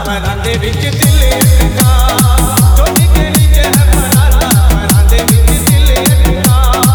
परांदे विच दिल अटका चोटी के नीचे है परांदा परांदे विच दिल अटका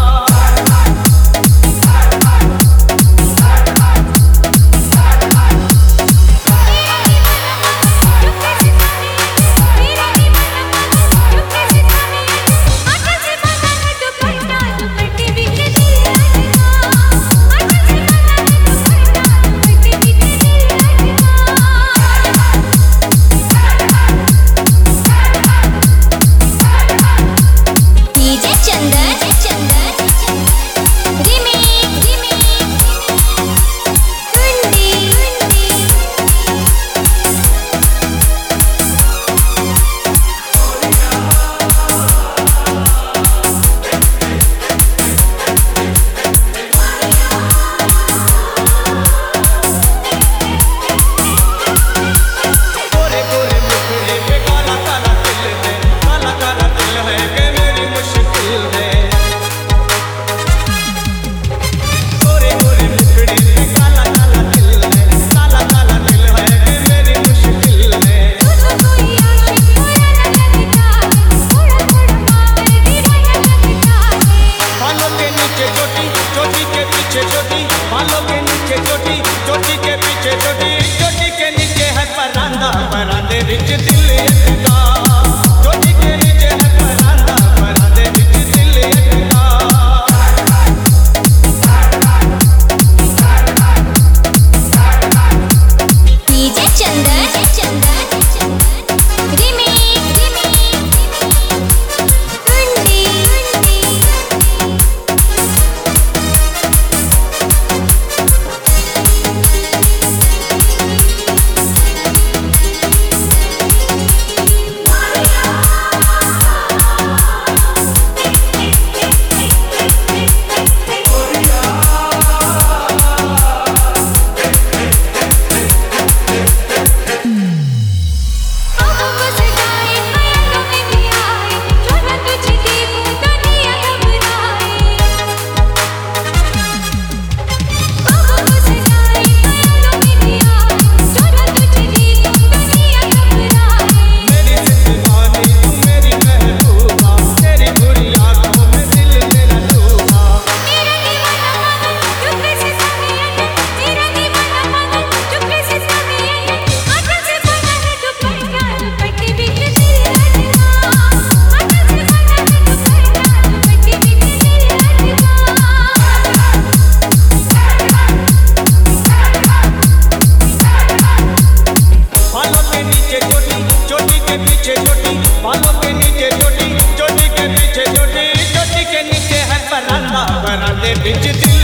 चोटी के पीछे चोटी चोटी के नीचे है परांदा परांदे विच दिल अटका चोटी के नीचे है परांदा परांदे विच दिल अटका डीजे चंदन बालों के नीचे चोटी चोटी के पीछे चोटी चोटी के नीचे है परांदा परांदे विच दिल